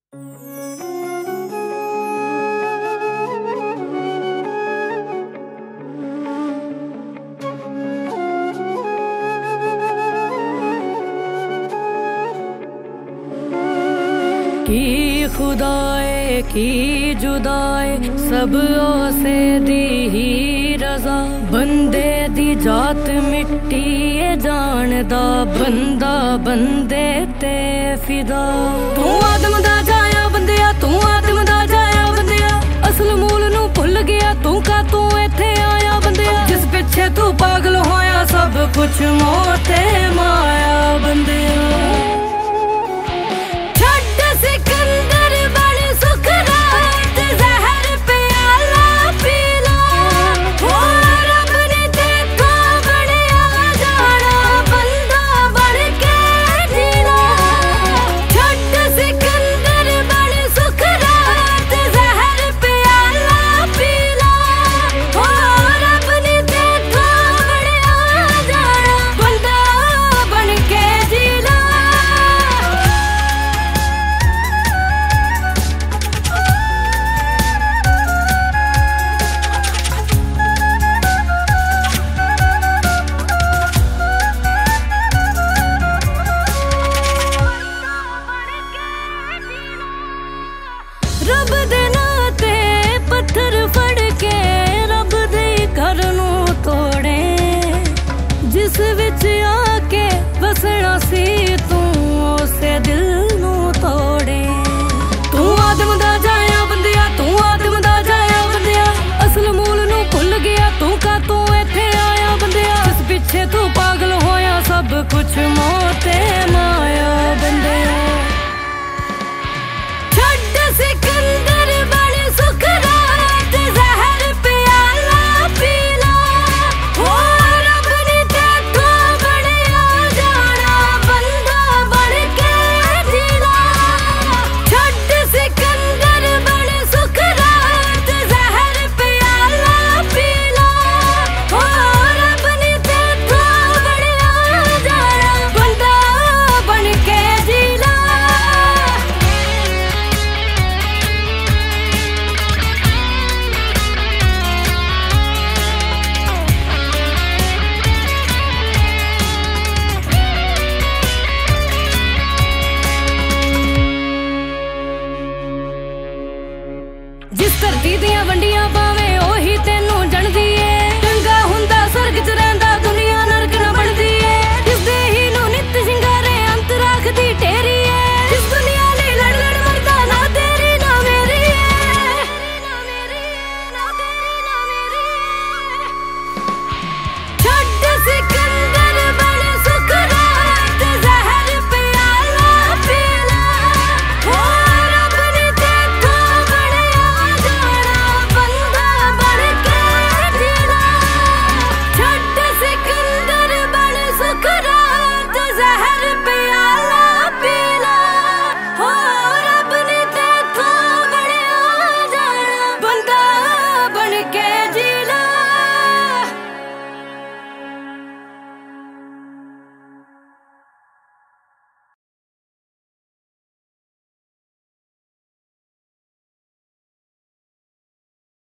की खुदाए की जुदाए सब ओसे दी ही रजा बंदे दी जात मिट्टी जानदा बंदा बंदे ते फिदा तू आदम दा जाया बंदिया तू आदम दा जाया बंदिया असल मूल नू भुल गया तू का तू इत्थे आया बंदिया जिस पिछे तू पागल होया सब कुछ मोते माया बंदिया रब दे नाते पत्थर फड़ के रब दे घर नू तोड़े जिस विच आके वसना सी तू उसे दिल नू तोड़े तू आदम दा जाया बंदिया तू आदम दा जाया बंदिया असल मूल नू भुल गया तू का तू इत्थे आया बंदिया जिस पिछे तू पागल होया सब कुछ मोते